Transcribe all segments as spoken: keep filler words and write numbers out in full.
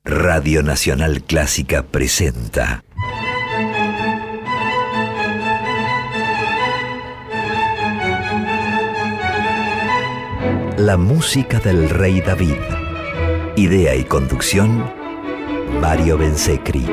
Radio Nacional Clásica presenta La música del rey David. Idea y conducción, Mario Bensecri.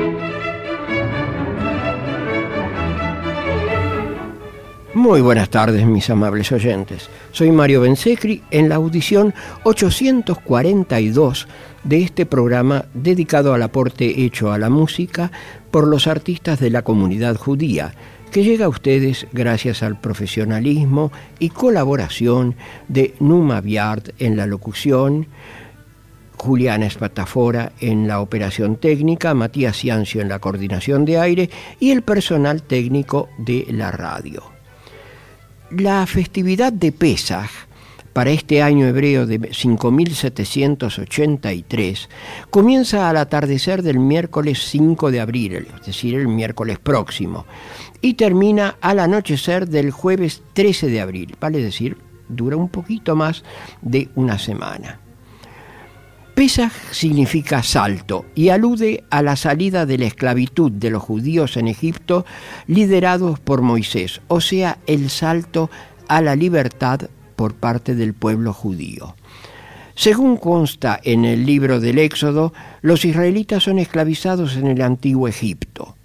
Muy buenas tardes, mis amables oyentes. Soy Mario Bensecri en la audición ochocientos cuarenta y dos de este programa dedicado al aporte hecho a la música por los artistas de la comunidad judía, que llega a ustedes gracias al profesionalismo y colaboración de Numa Biard en la locución, Juliana Espatafora en la operación técnica, Matías Ciancio en la coordinación de aire y el personal técnico de la radio. La festividad de Pesaj para este año hebreo de cinco mil setecientos ochenta y tres comienza al atardecer del miércoles cinco de abril, es decir, el miércoles próximo, y termina al anochecer del jueves trece de abril, vale decir, dura un poquito más de una semana. Pesaj significa salto y alude a la salida de la esclavitud de los judíos en Egipto liderados por Moisés, o sea, el salto a la libertad por parte del pueblo judío. Según consta en el libro del Éxodo, los israelitas son esclavizados en el antiguo Egipto.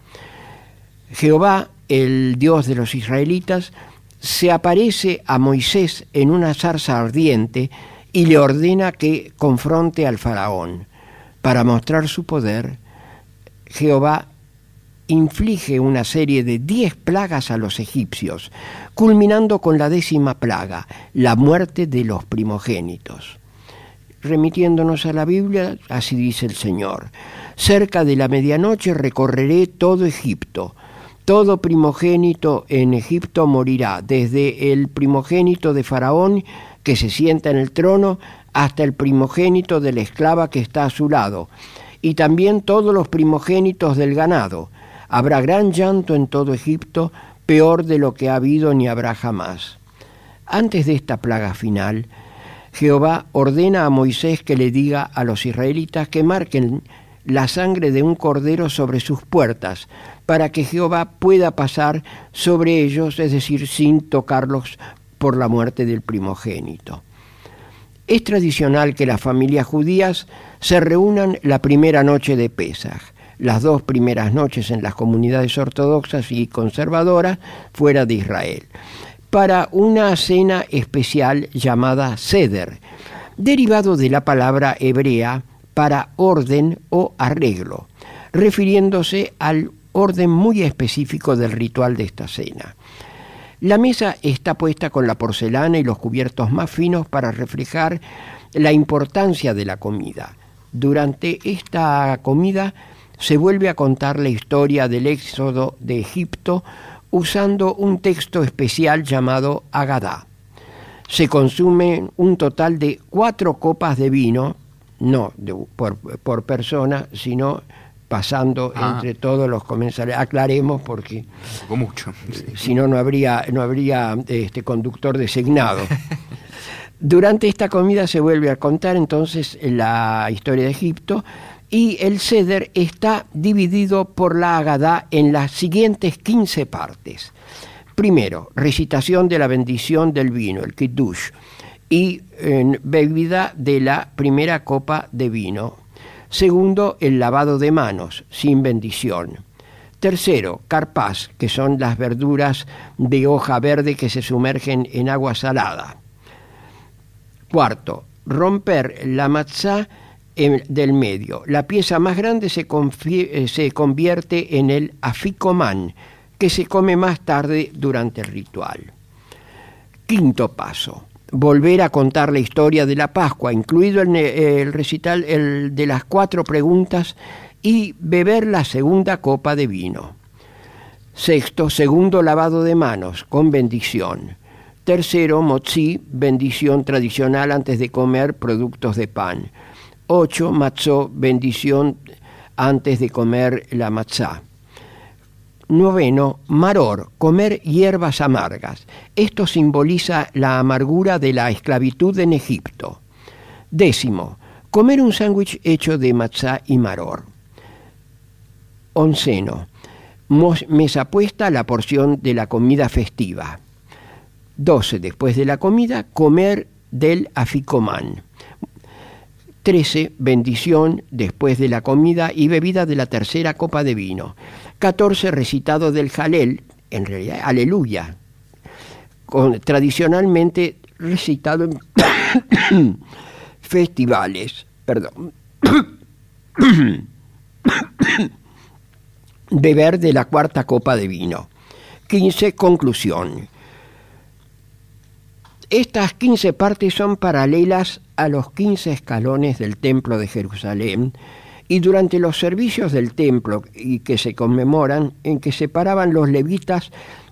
Jehová, el Dios de los israelitas, se aparece a Moisés en una zarza ardiente y le ordena que confronte al faraón. Para mostrar su poder, Jehová inflige una serie de diez plagas a los egipcios, culminando con la décima plaga, la muerte de los primogénitos. Remitiéndonos a la Biblia, así dice el Señor: cerca de la medianoche recorreré todo Egipto. Todo primogénito en Egipto morirá, desde el primogénito de Faraón, que se sienta en el trono, hasta el primogénito de la esclava que está a su lado, y también todos los primogénitos del ganado. Habrá gran llanto en todo Egipto, peor de lo que ha habido ni habrá jamás. Antes de esta plaga final, Jehová ordena a Moisés que le diga a los israelitas que marquen la sangre de un cordero sobre sus puertas, para que Jehová pueda pasar sobre ellos, es decir, sin tocarlos por la muerte del primogénito. Es tradicional que las familias judías se reúnan la primera noche de Pesaj, las dos primeras noches en las comunidades ortodoxas y conservadoras fuera de Israel, para una cena especial llamada Seder, derivado de la palabra hebrea para orden o arreglo, refiriéndose al orden muy específico del ritual de esta cena. La mesa está puesta con la porcelana y los cubiertos más finos para reflejar la importancia de la comida. Durante esta comida se vuelve a contar la historia del éxodo de Egipto usando un texto especial llamado Agadá. Se consumen un total de cuatro copas de vino, no de, por, por persona, sino pasando ah. entre todos los comensales. Aclaremos porque mucho. Si no, no habría, no habría este conductor designado. Durante esta comida se vuelve a contar entonces la historia de Egipto, y el Seder está dividido por la Agadá en las siguientes quince partes. Primero, recitación de la bendición del vino, el Kiddush, y eh, bebida de la primera copa de vino. Segundo, el lavado de manos, sin bendición. Tercero, carpás, que son las verduras de hoja verde que se sumergen en agua salada. Cuarto, romper la matzá del medio. La pieza más grande se, confie- se convierte en el aficomán, que se come más tarde durante el ritual. Quinto paso, volver a contar la historia de la Pascua, incluido el, el recital el de las cuatro preguntas, y beber la segunda copa de vino. Sexto, segundo lavado de manos, con bendición. Tercero, motzi, bendición tradicional antes de comer productos de pan. Ocho, matzó, bendición antes de comer la matzá. Noveno, maror, comer hierbas amargas. Esto simboliza la amargura de la esclavitud en Egipto. Décimo, Comer un sándwich hecho de matzá y maror. Onceno. Mesa puesta, la porción de la comida festiva. doce. Después de la comida, comer del aficomán. trece. Bendición después de la comida y bebida de la tercera copa de vino. catorce. Recitado del Jalel, en realidad, aleluya, con, tradicionalmente recitado en festivales. Perdón. Beber de la cuarta copa de vino. quince. Conclusión. Estas quince partes son paralelas a los quince escalones del Templo de Jerusalén y durante los servicios del templo y que se conmemoran en que se paraban los levitas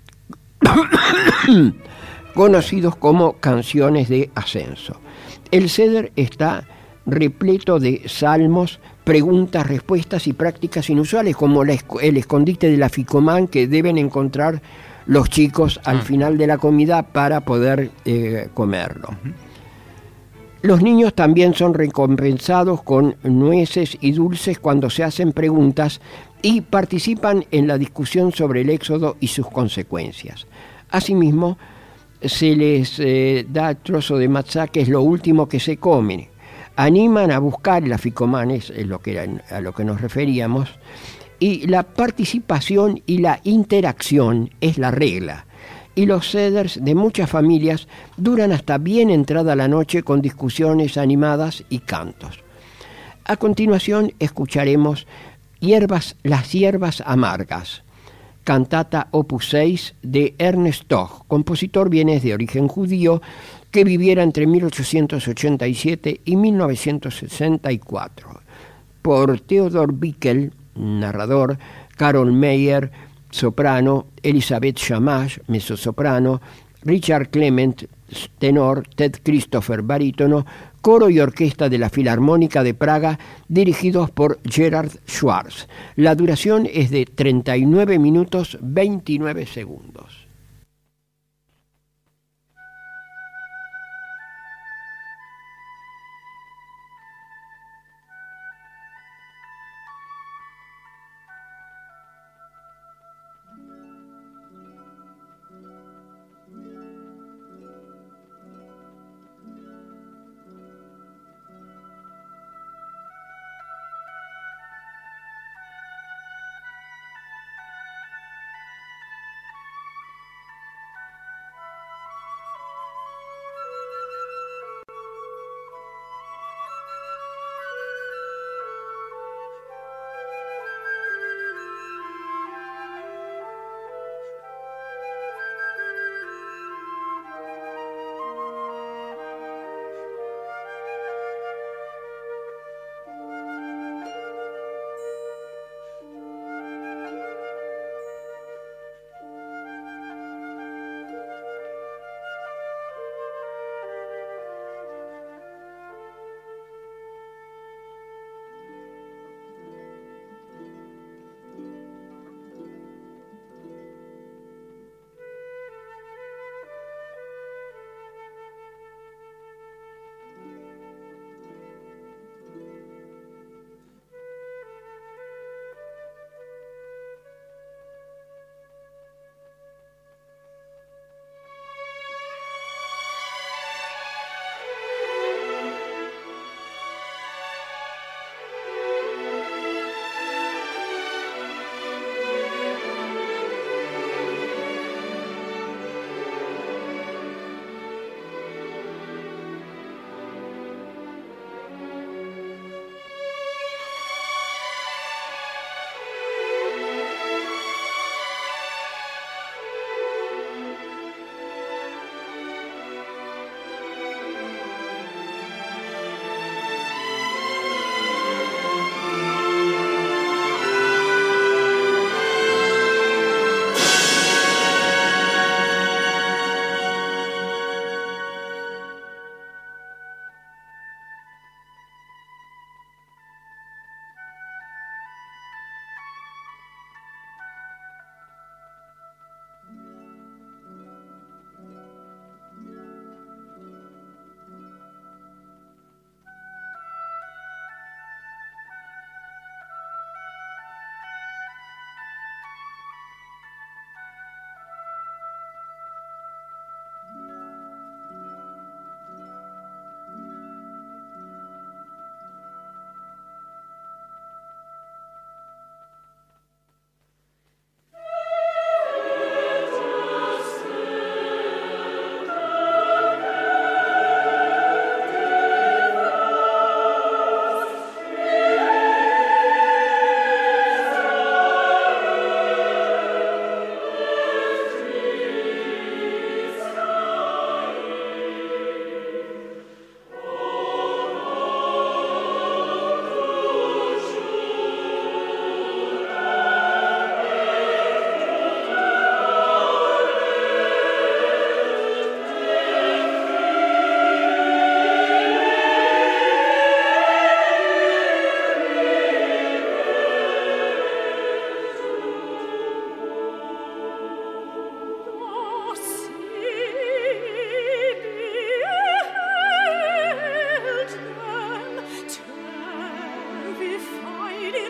conocidos como canciones de ascenso. El Seder está repleto de salmos, preguntas, respuestas y prácticas inusuales como la, el escondite del aficomán que deben encontrar los chicos al final de la comida para poder eh, comerlo. Los niños también son recompensados con nueces y dulces cuando se hacen preguntas y participan en la discusión sobre el éxodo y sus consecuencias. Asimismo, se les eh, da trozo de matzá, que es lo último que se come. Animan a buscar el aficomán, es lo que era, a lo que nos referíamos, y la participación y la interacción es la regla. Y los seders de muchas familias duran hasta bien entrada la noche con discusiones animadas y cantos. A continuación escucharemos hierbas, Las hierbas amargas, cantata opus seis de Ernest Toch, compositor vienes de origen judío que viviera entre mil ochocientos ochenta y siete y mil novecientos sesenta y cuatro, por Theodor Bickel, narrador, Carol Meyer, soprano, Elizabeth Shamash, mezzosoprano, Richard Clement, tenor, Ted Christopher, barítono, coro y orquesta de la Filarmónica de Praga, dirigidos por Gerard Schwartz. La duración es de treinta y nueve minutos veintinueve segundos.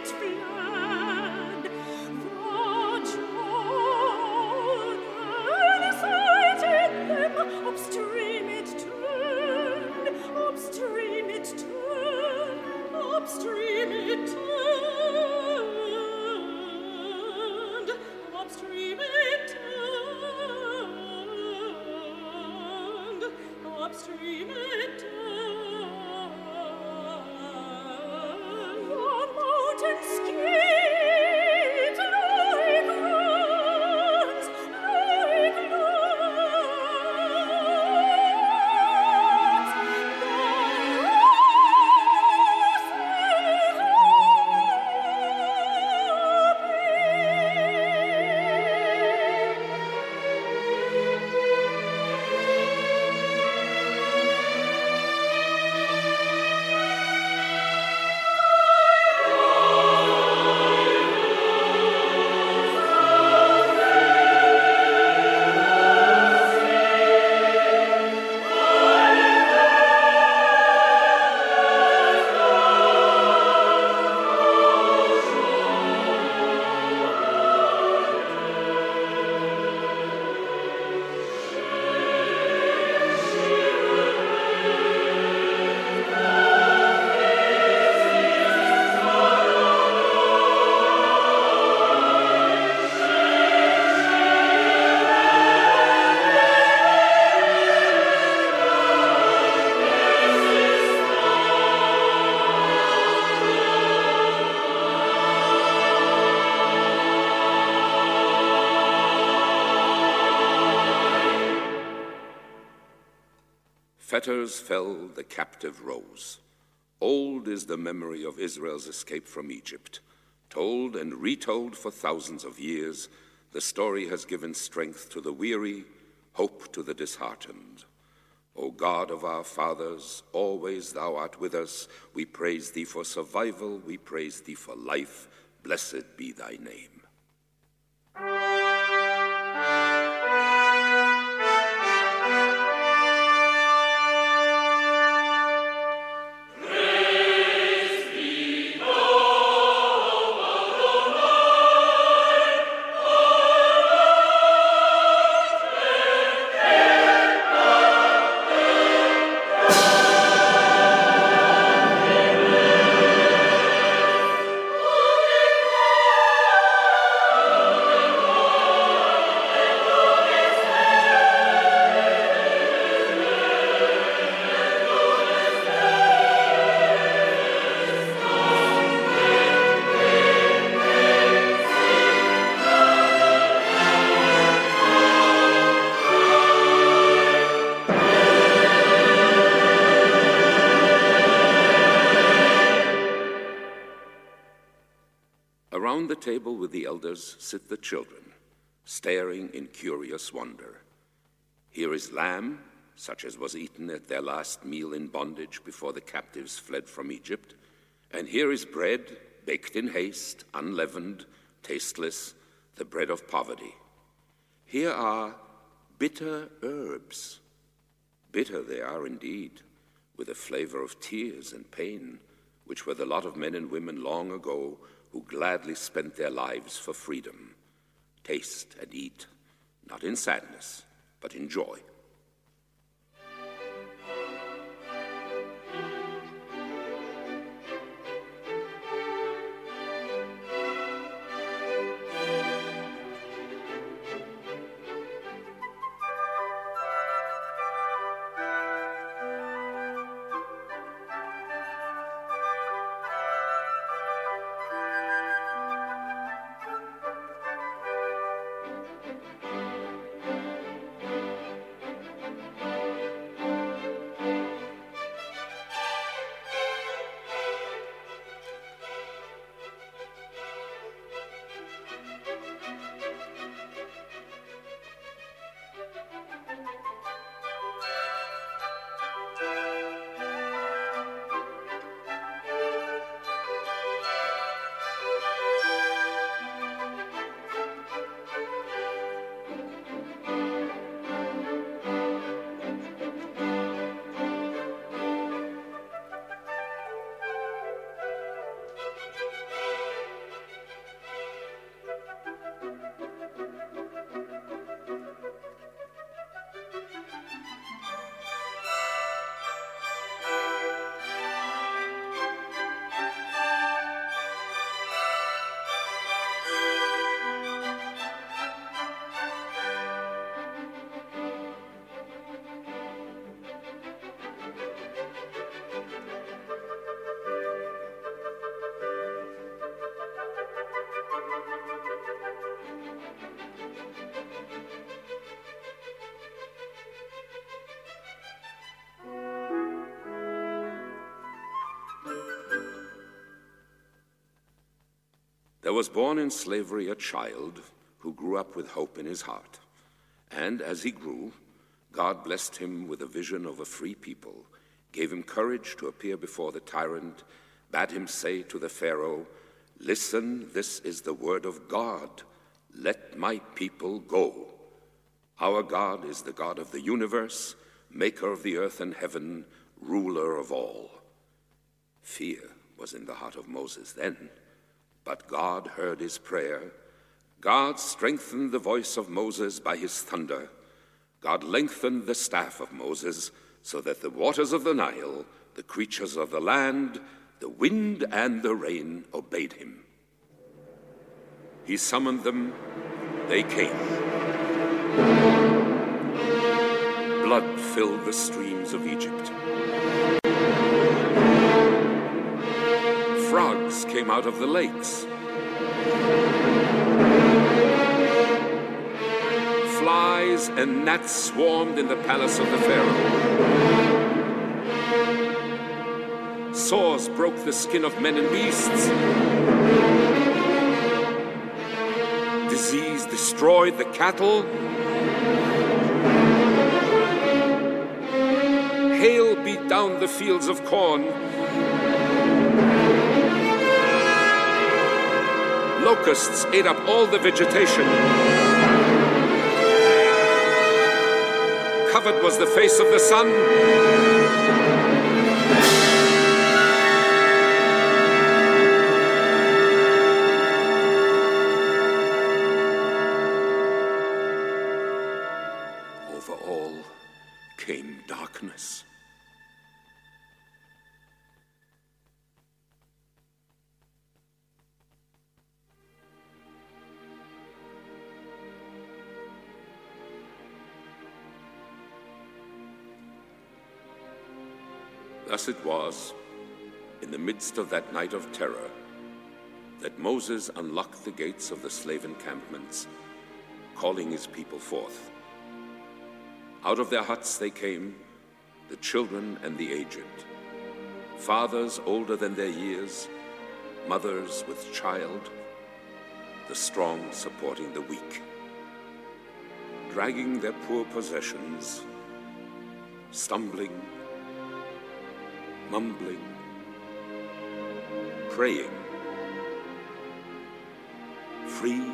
Fetters fell, the captive rose. Old is the memory of Israel's escape from Egypt. Told and retold for thousands of years, the story has given strength to the weary, hope to the disheartened. O God of our fathers, always thou art with us. We praise thee for survival, we praise thee for life. Blessed be thy name. Around the table with the elders sit the children, staring in curious wonder. Here is lamb, such as was eaten at their last meal in bondage before the captives fled from Egypt. And here is bread, baked in haste, unleavened, tasteless, the bread of poverty. Here are bitter herbs. Bitter they are indeed, with a flavor of tears and pain, which were the lot of men and women long ago who gladly spent their lives for freedom. Taste and eat, not in sadness, but in joy. There was born in slavery a child who grew up with hope in his heart. And as he grew, God blessed him with a vision of a free people, gave him courage to appear before the tyrant, bade him say to the Pharaoh, "Listen, this is the word of God. Let my people go. Our God is the God of the universe, maker of the earth and heaven, ruler of all." Fear was in the heart of Moses then, but God heard his prayer. God strengthened the voice of Moses by his thunder. God lengthened the staff of Moses so that the waters of the Nile, the creatures of the land, the wind and the rain obeyed him. He summoned them, they came. Blood filled the streams of Egypt. Frogs came out of the lakes. Flies and gnats swarmed in the palace of the Pharaoh. Sores broke the skin of men and beasts. Disease destroyed the cattle. Hail beat down the fields of corn. Locusts ate up all the vegetation. Covered was the face of the sun. Over all came darkness. Thus it was, in the midst of that night of terror, that Moses unlocked the gates of the slave encampments, calling his people forth. Out of their huts they came, the children and the aged, fathers older than their years, mothers with child, the strong supporting the weak, dragging their poor possessions, stumbling, mumbling, praying, free,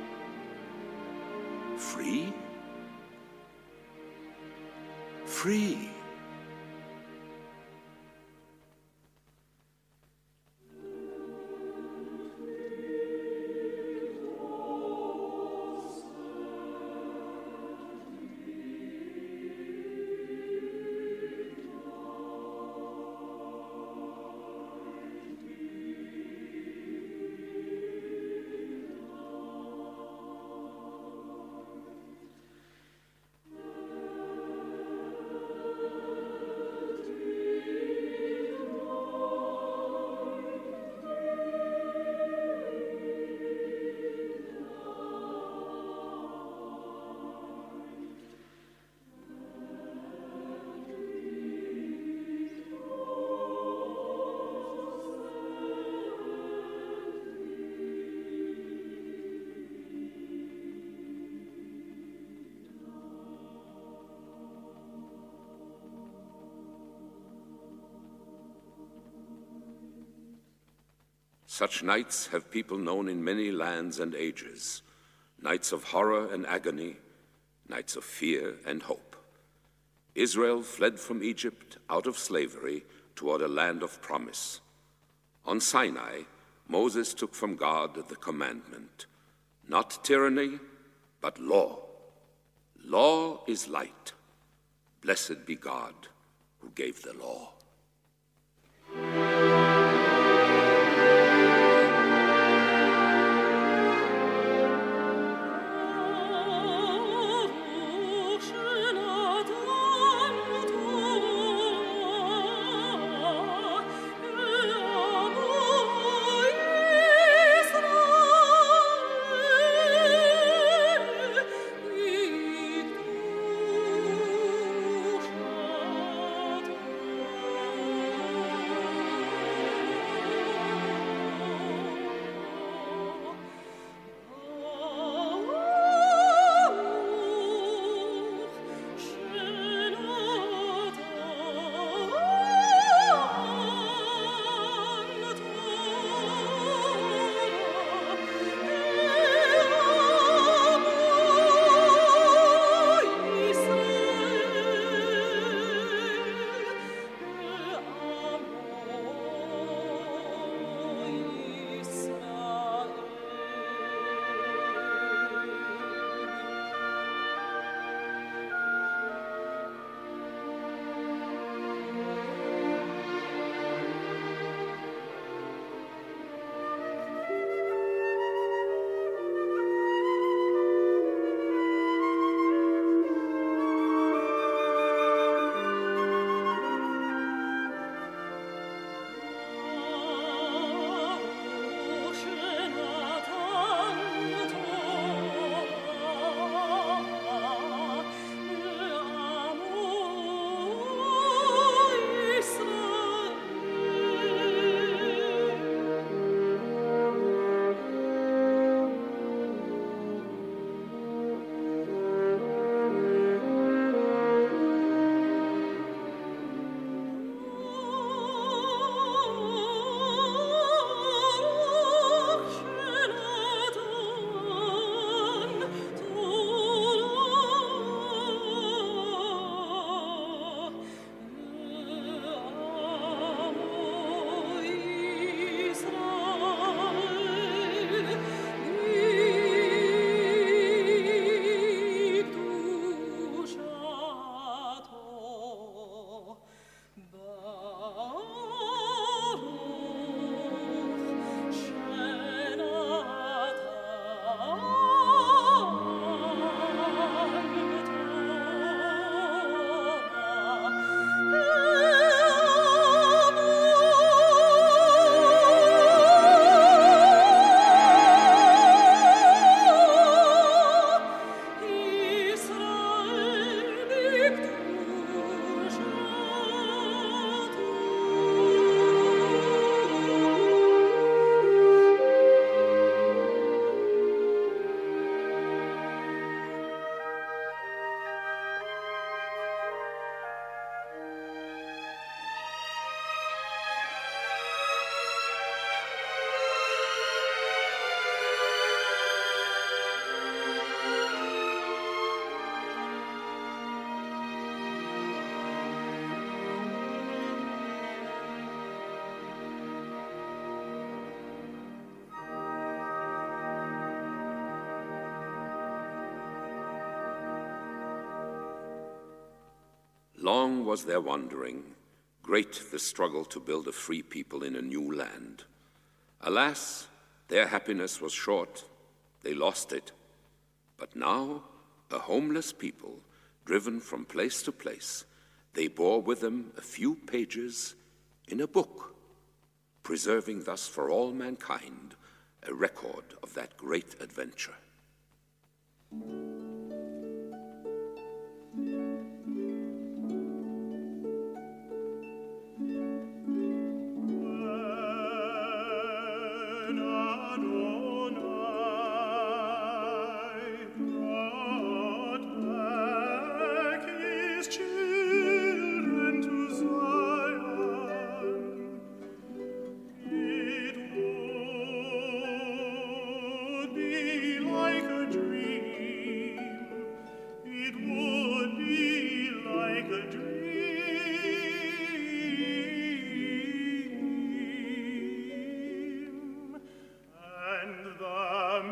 free, free. Such nights have people known in many lands and ages, nights of horror and agony, nights of fear and hope. Israel fled from Egypt out of slavery toward a land of promise. On Sinai, Moses took from God the commandment, not tyranny, but law. Law is light. Blessed be God who gave the law. Thank you. Long was their wandering, great the struggle to build a free people in a new land. Alas, their happiness was short. They lost it. But now, a homeless people, driven from place to place, they bore with them a few pages in a book, preserving thus for all mankind a record of that great adventure. The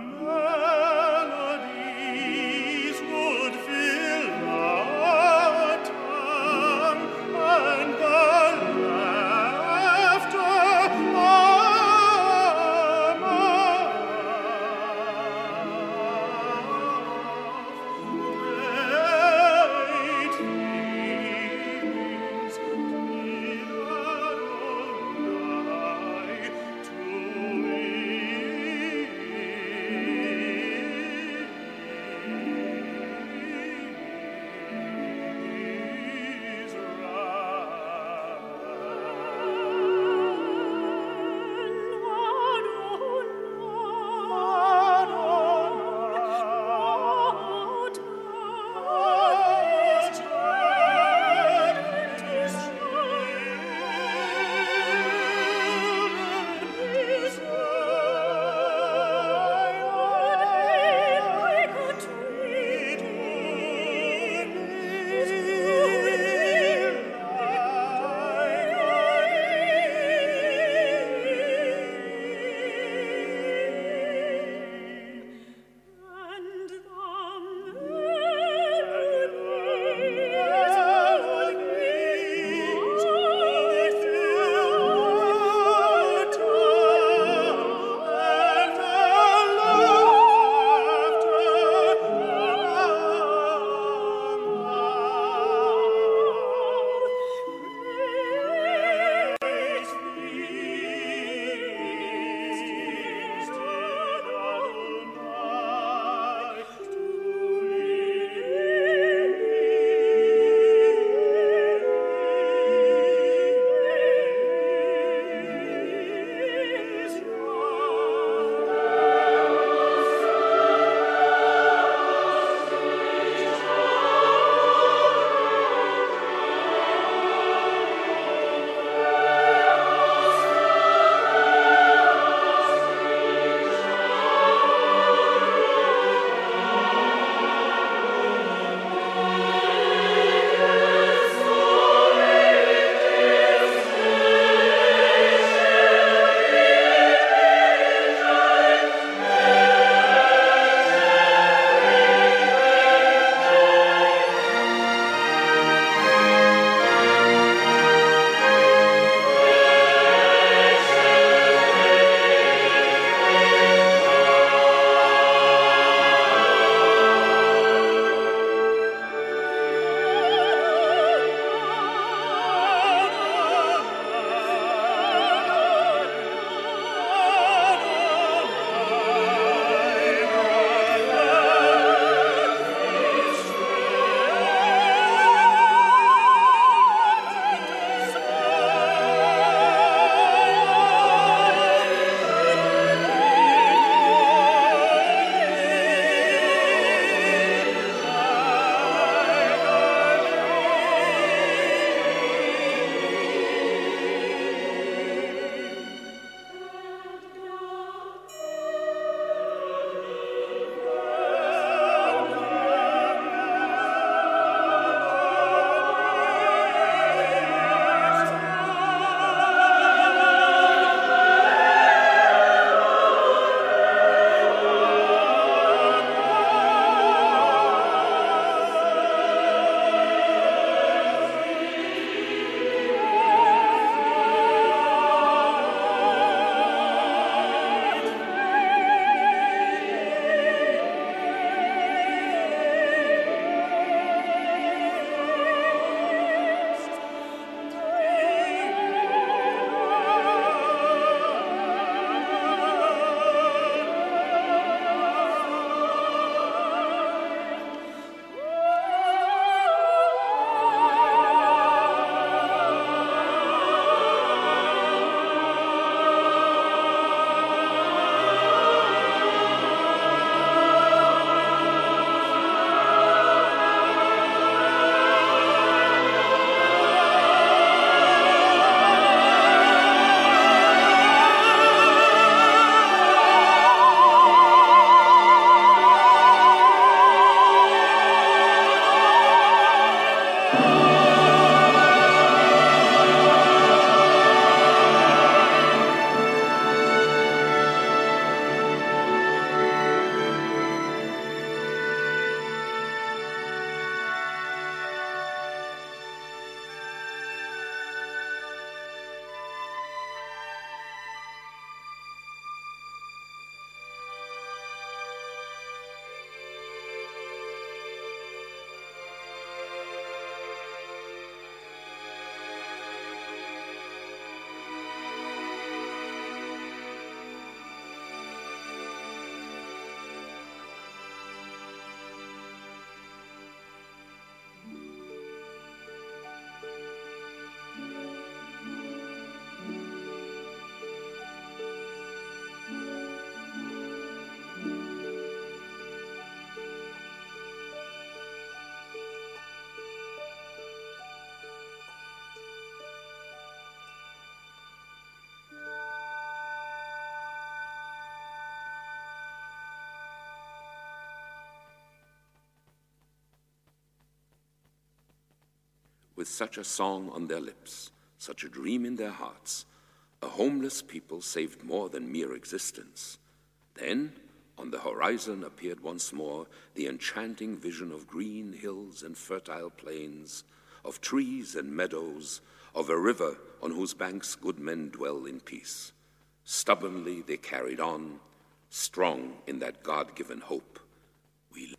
with such a song on their lips, such a dream in their hearts, a homeless people saved more than mere existence. Then, on the horizon appeared once more the enchanting vision of green hills and fertile plains, of trees and meadows, of a river on whose banks good men dwell in peace. Stubbornly they carried on, strong in that God-given hope. We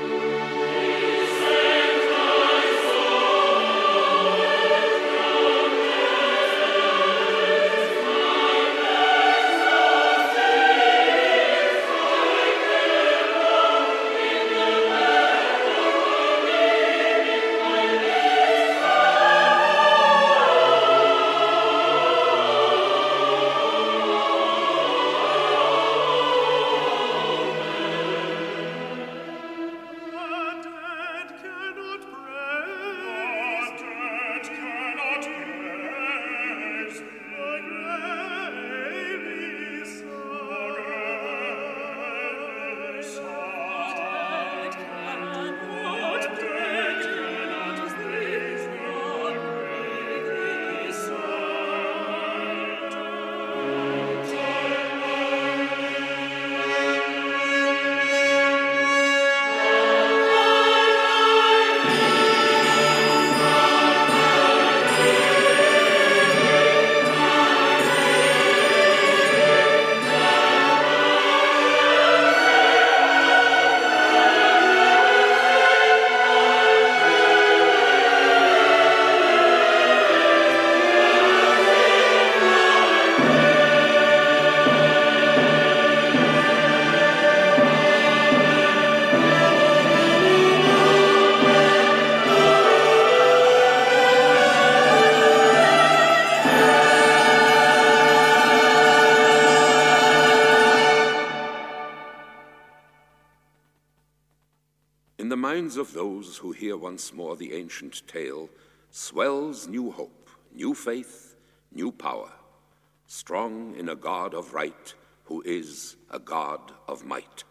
In the minds of those who hear once more the ancient tale swells new hope, new faith, new power, strong in a God of right who is a God of might.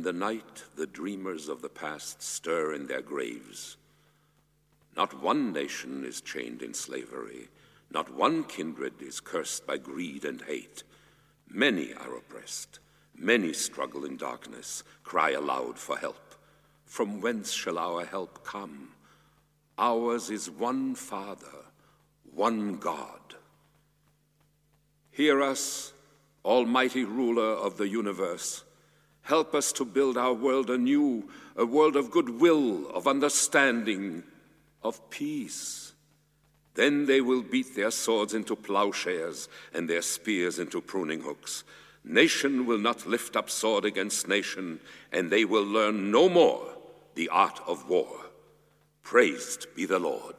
the night, the dreamers of the past stir in their graves. Not one nation is chained in slavery. Not one kindred is cursed by greed and hate. Many are oppressed. Many struggle in darkness, cry aloud for help. From whence shall our help come? Ours is one Father, one God. Hear us, Almighty Ruler of the universe. Help us to build our world anew, a world of goodwill, of understanding, of peace. Then they will beat their swords into plowshares and their spears into pruning hooks. Nation will not lift up sword against nation, and they will learn no more the art of war. Praised be the Lord.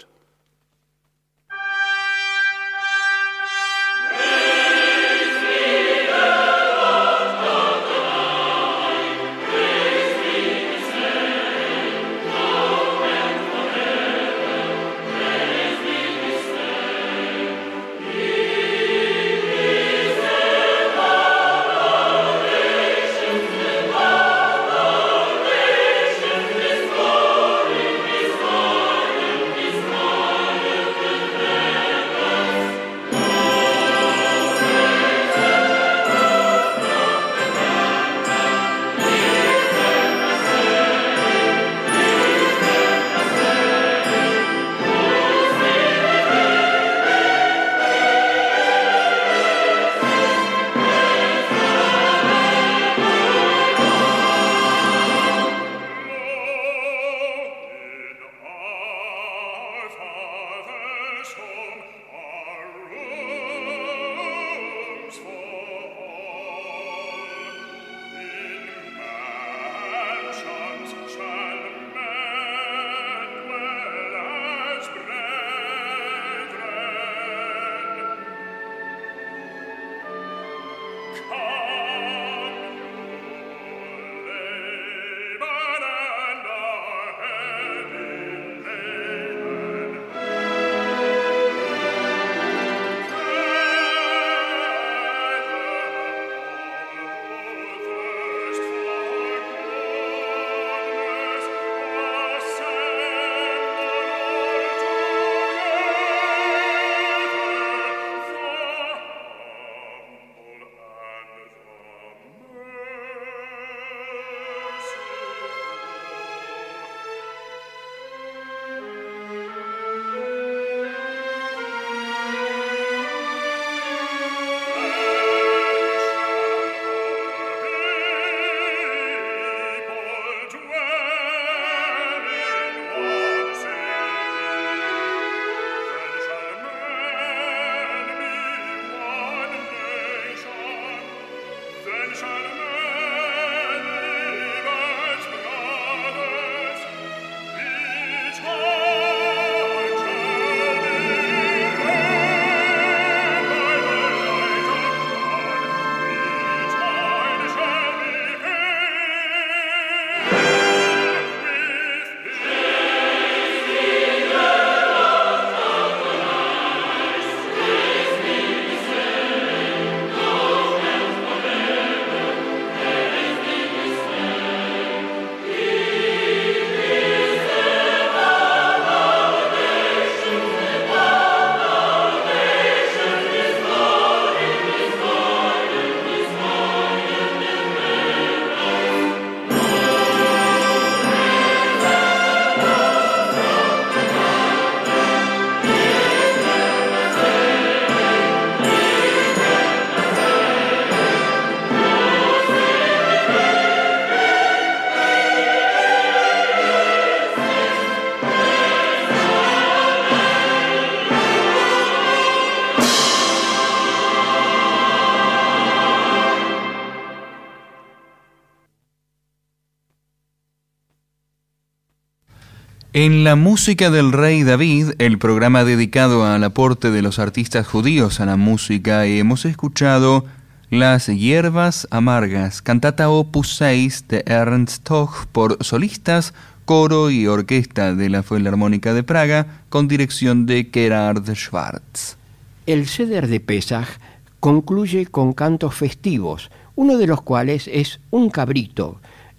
En la música del Rey David, el programa dedicado al aporte de los artistas judíos a la música, hemos escuchado Las hierbas amargas, cantata opus seis de Ernst Toch por solistas, coro y orquesta de la Filarmónica de Praga con dirección de Gerhard Schwarz. El Seder de Pesaj concluye con cantos festivos, uno de los cuales es un cabrito,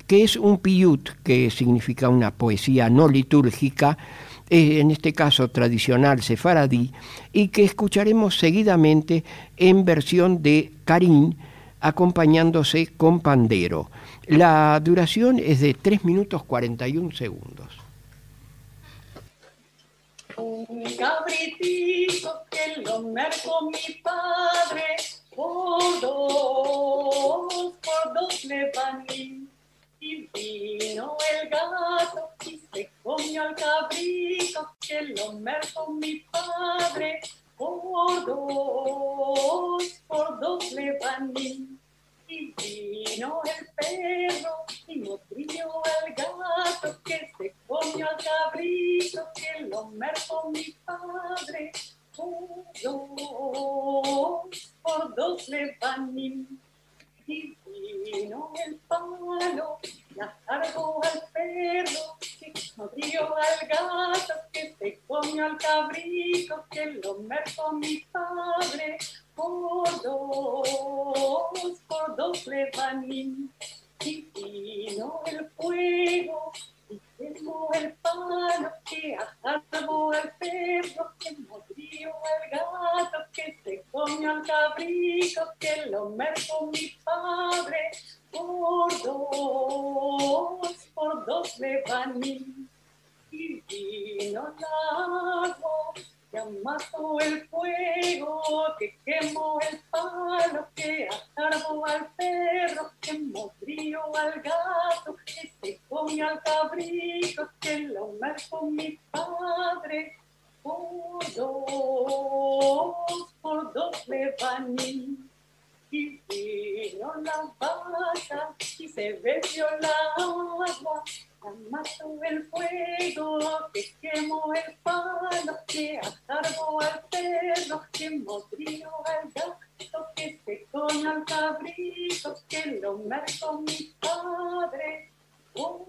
que es un piyut, que significa una poesía no litúrgica, eh, en este caso tradicional sefaradí, y que escucharemos seguidamente en versión de Karin, acompañándose con pandero. La duración es de tres minutos cuarenta y un segundos. Un cabritito que lo mercó mi padre, por dos, por dos le vaní. Y vino el gato y se comió al cabrito que lo mercó mi padre, por dos, por dos le vaní. Y vino el perro y nutrió al gato que se comió al cabrito que lo mercó mi padre, por dos, por dos le vaní. Y vino el palo y atargó al perro que nutrió al gato que se comió al cabrito que lo mercó mi padre, por dos, por dos le vaní. Y vino el fuego y quemó el palo que atargó al perro que nutrió al gato que se comió al cabrito que lo mercó mi padre, por dos, por dos le vaní. Y vino el agua que amasó el fuego, que quemó el palo, que atargó al perro, que mordió al gato, que se comió al cabrito, que lo mercó mi padre, por dos, por dos le vaní. Y vino la vaca y se bebió el agua, amasó el fuego, que quemó el palo, que atargó al perro, que mordió al gato, que se comió al cabrito, que lo mercó mi padre, por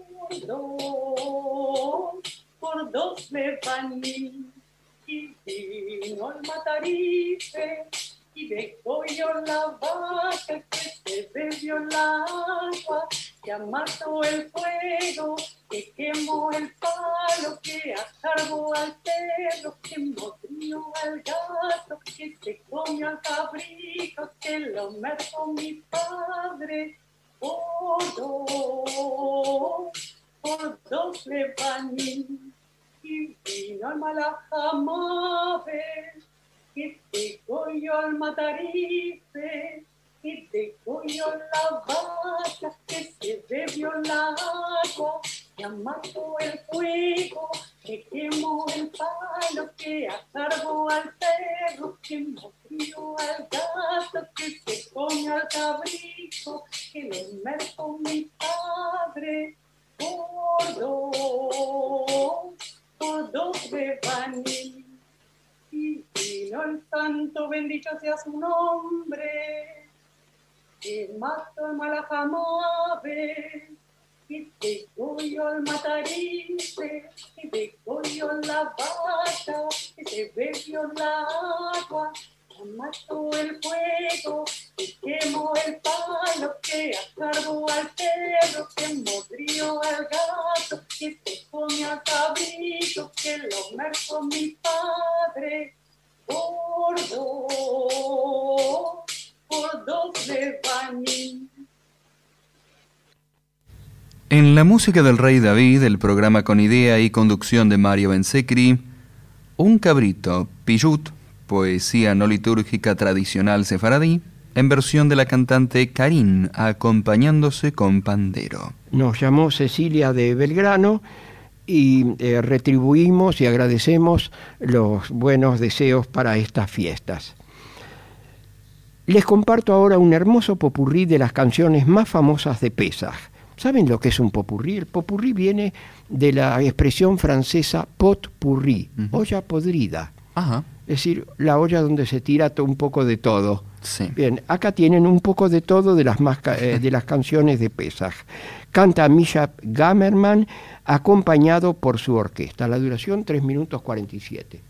dos, por dos le vaní. Y vino el matarife y degolló la vaca que se bebió el agua, que amasó el fuego, que quemó el palo, que atargó al perro, que mordió al gato, que se comió al cabrito, que lo mercó mi padre, por dos, por dos le vaní. Y vino el malajamave, que degolló al matarife, que degolló la vaca, que se bebió el agua, que amasó el fuego, que quemó el palo, que atargó al perro, que mordió al gato, que se comió al cabrito, que lo mercó mi padre, por dos, por dos le vaní. Y vino el santo, bendito sea su nombre, que mató al malajamave, y degolló al matarife, y degolló la vaca, que se bebió el agua, que mató el fuego, que quemó el palo, que atargó al perro, que mordió al gato, que se comió al cabrito, que lo mercó mi padre, por dos, por dos le vaní. En la música del Rey David, el programa con idea y conducción de Mario Bensecri, un cabrito, piyut, poesía no litúrgica tradicional sefaradí, en versión de la cantante Karin, acompañándose con pandero. Nos llamó Cecilia de Belgrano y eh, retribuimos y agradecemos los buenos deseos para estas fiestas. Les comparto ahora un hermoso popurrí de las canciones más famosas de Pesaj. ¿Saben lo que es un popurrí? El popurrí viene de la expresión francesa pot pourri, uh-huh. olla podrida. Ajá. Es decir, la olla donde se tira un poco de todo. Sí. Bien, acá tienen un poco de todo de las, más, eh, de las canciones de Pesaj. Canta Misha Gamerman, acompañado por su orquesta. La duración, tres minutos cuarenta y siete.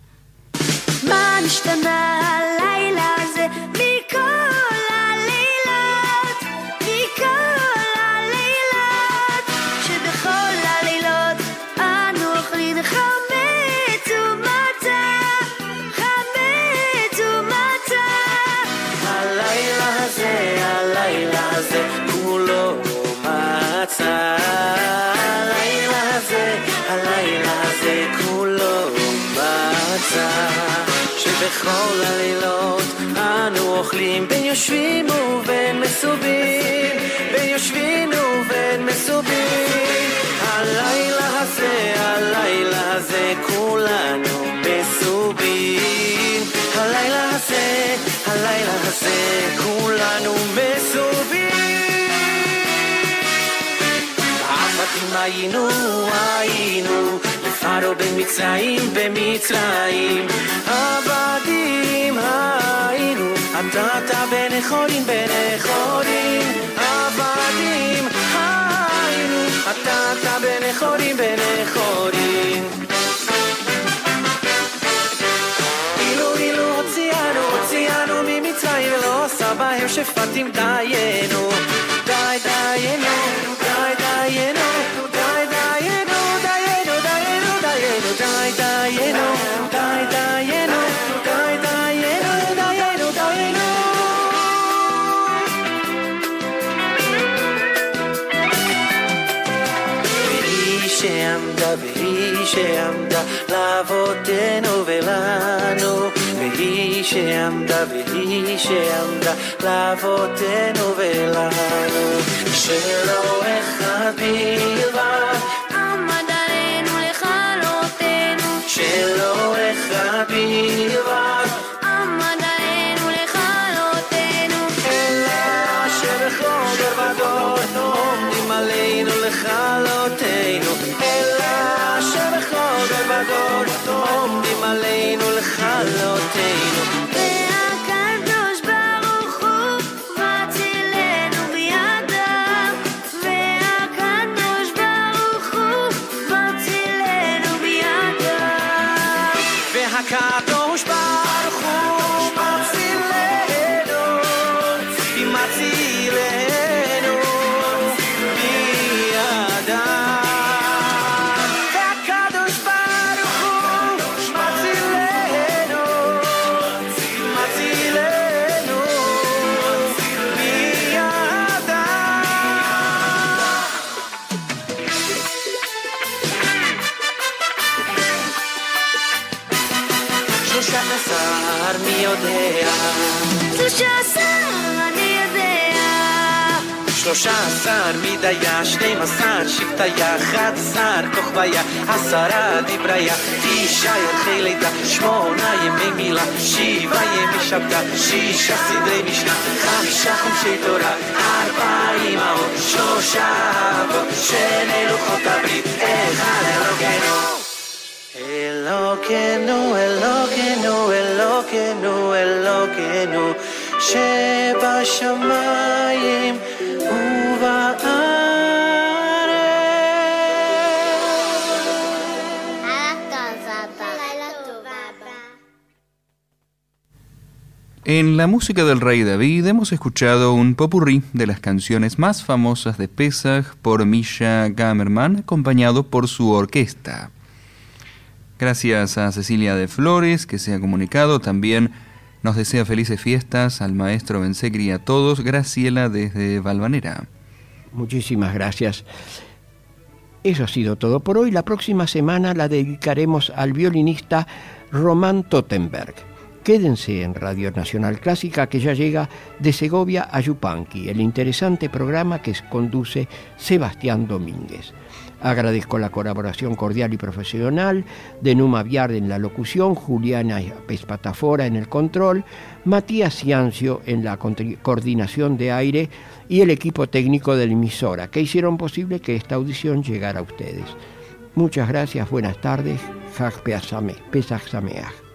המצה שבכל הלילות אנו אוכלים בין יושבים ובין מסובים בין יושבים ובין מסובים הלילה הזה, הלילה הזה כולנו מסובים הלילה הזה, הלילה הזה כולנו מסובים עבדים היינו, היינו לפרעה במצרים, במצרים עבדים היינו אתה בן חורין, בן חורין עבדים היינו אתה בן חורין, בן חורין אילו אילו הוציאנו, הוציאנו ממצרים ולא עשה בהם שפטים דיינו די דיינו, די דיינו די דיינו, דיינו, דיינו, דיינו די דיינו, די דיינו די דיינו, דיינו, דיינו והיא שעמדה, והיא שעמדה לאבותינו ולנו והיא שעמדה, והיא שעמדה לאבותינו ולנו שלא אחד בלבד עמד עלינו לכלותנו שלא אחד בלבד עמד עלינו לכלותנו אלא שבכל דור ודור עומדים עלינו לכלותנו אלא שבכל דור ודור עומדים עלינו לכלותנו והקדוש ברוך הוא מצילנו בידיו והקדוש ברוך הוא מצילנו בידיו והקדוש ברוך הוא מצילנו מצילנו בידיו והקדוש ברוך הוא מצילנו מצילנו בידיו שלושה עשר מי יודע שלושה עשר אני יודע שלושה עשר מידיה שנים עשר שבטיה אחד עשר כוכביה עשרה דבריה תשעה ירחי לידה שמונה ימי מילה שבעה ימי שבתה שישה סדרי משנה חמישה חומשי תורה ארבע אמהות שלושה אבות שני לוחות הברית אחד אלוקינו אלוקינו, אלוקינו, אלוקינו, אלוקינו שבשמיים ובארץ. En la música del Rey David hemos escuchado un popurrí de las canciones más famosas de Pesach por Misha Gamerman, acompañado por su orquesta. Gracias a Cecilia de Flores, que se ha comunicado. También nos desea felices fiestas al maestro Bensecri y a todos. Graciela desde Valvanera. Muchísimas gracias. Eso ha sido todo por hoy. La próxima semana la dedicaremos al violinista Román Tottenberg. Quédense en Radio Nacional Clásica, que ya llega de Segovia a Yupanqui, el interesante programa que conduce Sebastián Domínguez. Agradezco la colaboración cordial y profesional de Numa Viard en la locución, Juliana Pespatafora en el control, Matías Ciancio en la coordinación de aire y el equipo técnico de la emisora, que hicieron posible que esta audición llegara a ustedes. Muchas gracias, buenas tardes, Chag Pesach Sameach.